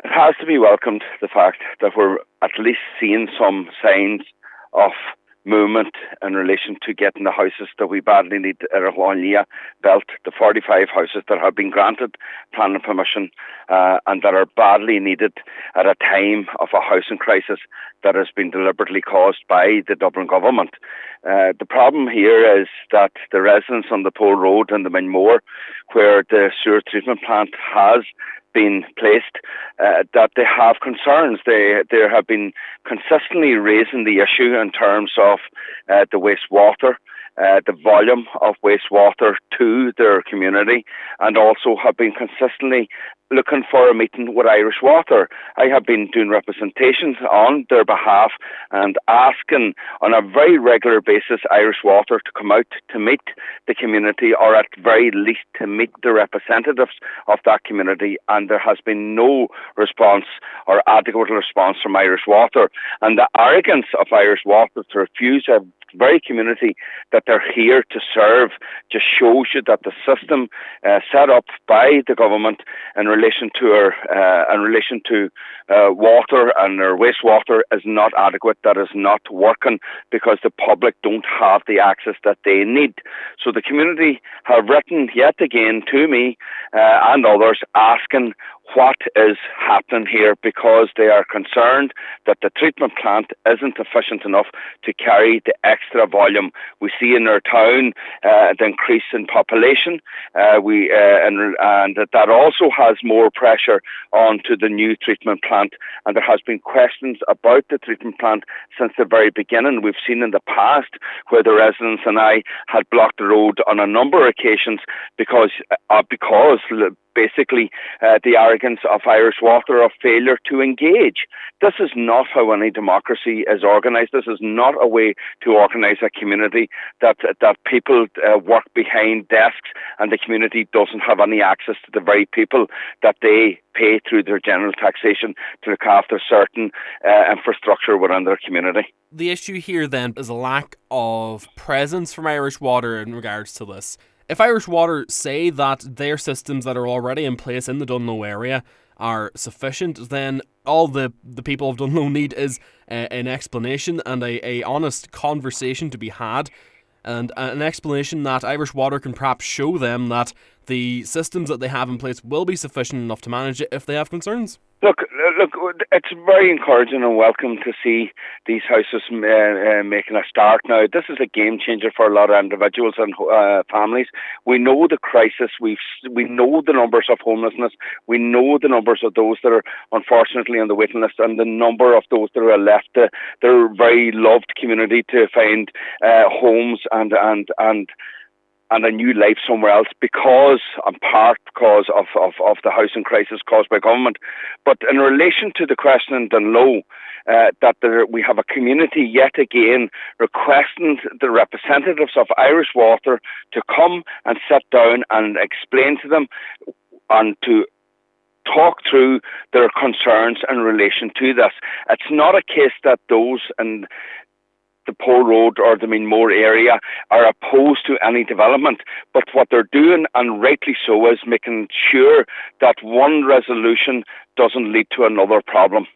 It has to be welcomed, the fact that we're at least seeing some signs of movement in relation to getting the houses that we badly need at Arghalia built, the 45 houses that have been granted planning permission and that are badly needed at a time of a housing crisis that has been deliberately caused by the Dublin government. The problem here is that the residents on the Pole Road and the Minmore, where the sewer treatment plant has been placed, that they have concerns. They have been consistently raising the issue in terms of the wastewater, the volume of wastewater to their community, and also have been consistently looking for a meeting with Irish Water. I have been doing representations on their behalf and asking on a very regular basis Irish Water to come out to meet the community, or at very least to meet the representatives of that community, and there has been no response or adequate response from Irish Water. And the arrogance of Irish Water to refuse a very community that they're here to serve just shows you that the system set up by the government in relation to water and their wastewater is not adequate, that is not working, because the public don't have the access that they need. So the community have written yet again to me and others asking what is happening here, because they are concerned that the treatment plant isn't efficient enough to carry the extra volume. We see in our town the increase in population, and that also has more pressure onto the new treatment plant, and there has been questions about the treatment plant since the very beginning. We've seen in the past where the residents and I had blocked the road on a number of occasions because basically the arrogance of Irish Water, of failure to engage. This is not how any democracy is organised. This is not a way to organise a community, that people work behind desks and the community doesn't have any access to the very people that they pay through their general taxation to look after certain infrastructure within their community. The issue here then is a lack of presence from Irish Water in regards to this. If Irish Water say that their systems that are already in place in the Dunloe area are sufficient, then all the people of Dunloe need is an explanation and a honest conversation to be had, and an explanation that Irish Water can perhaps show them that the systems that they have in place will be sufficient enough to manage it if they have concerns. Look, it's very encouraging and welcome to see these houses making a start now. This is a game changer for a lot of individuals and families. We know the crisis. We know the numbers of homelessness. We know the numbers of those that are unfortunately on the waiting list, and the number of those that are left their very loved community to find homes and a new life somewhere else, in part because of the housing crisis caused by government. But in relation to the question in Dunloe, we have a community yet again requesting the representatives of Irish Water to come and sit down and explain to them and to talk through their concerns in relation to this. It's not a case that those in the Pole Road or the Minmore area are opposed to any development, but what they're doing, and rightly so, is making sure that one resolution doesn't lead to another problem.